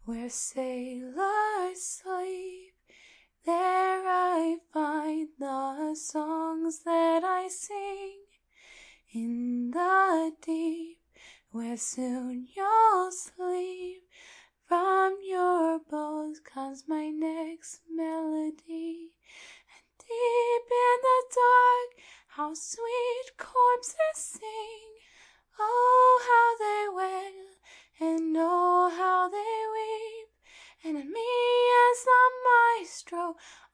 where sailors sleep. There I find the songs that I sing in the deep, where soon you'll sleep. From your bones comes my next melody, and deep in the dark, how sweet corpses sing. Oh, how they wail, and oh, how they weep, and me as the maestro